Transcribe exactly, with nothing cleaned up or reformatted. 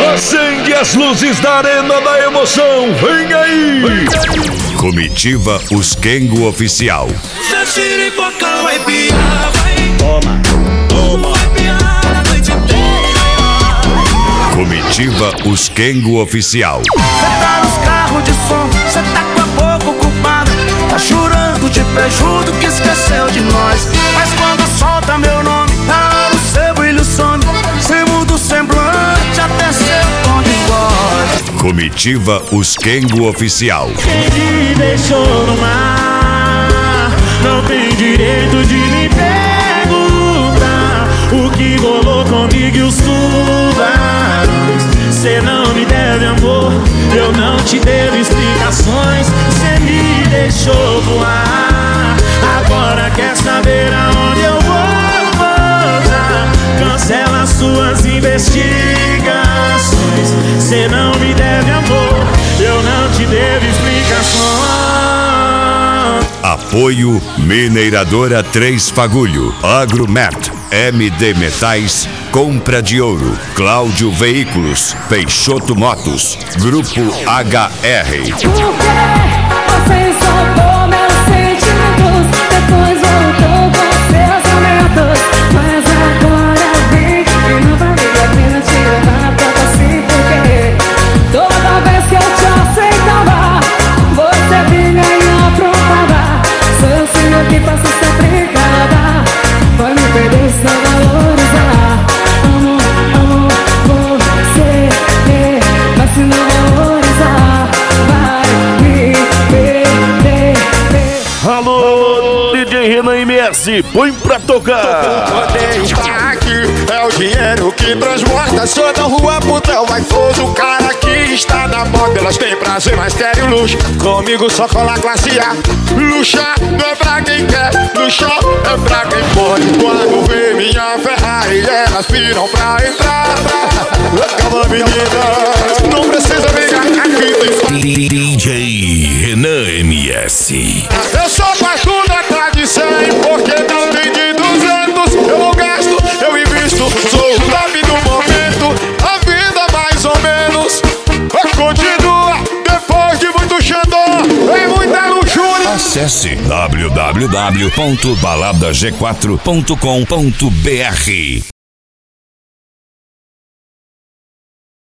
Acende as luzes da Arena da Emoção. Vem aí. Vem aí. Comitiva Os Kengo Oficial. Toma, toma. Comitiva Os Kengo Oficial. Cê tá nos carros de som, cê tá com a boca ocupada, tá chorando de pejudo que esqueceu de nós. Mas quando solta meu nome, na hora o seu brilho some, cê muda o semblante até seu tom de voz. Comitiva Os Kengo Oficial. Quem te deixou no mar não tem direito de me perguntar o que rolou comigo e os tubarões. Cê não me deve amor, eu não te devo explicações. Cê me deixou voar, agora quer saber aonde eu vou pousar. Cancela suas investigações. Cê não me deve amor, eu não te devo explicações. Apoio Mineradora Três Fagulho, Agromet, M D Metais, Compra de Ouro, Cláudio Veículos, Peixoto Motos, Grupo H R. Por que você soltou meus sentimentos, depois voltou com seus aumentos? Mas agora vem e não vale a pena te levar pra você, porque toda vez que eu te aceitava, você vinha e aprontava. Sou eu senhor que faço essa brigada, vai me perder se não valorizar. Amo, amo você, mas se não valorizar, vai me perder. Alô, D J Renan M S, põe pra tocar. Poder estar aqui é o dinheiro que transborda. Sou da rua, putão vaidoso. O cara que está na moda, elas têm prazer, mas querem luxo. Comigo só cola classe A. Luxar não é pra quem quer, luxar é pra quem pode. Quando vê minha Ferrari, elas piram pra entrar. Calma, meninas, não precisa brigar, aqui tem D J Renan M S. eu sou partudo atrás de cem, porque não tem de duzentos. Eu não gasto, eu invisto, sou o top do momento. A vida mais ou menos continua depois de muito xandó e muita luxúria. Acesse w w w ponto balada g quatro ponto com ponto b r.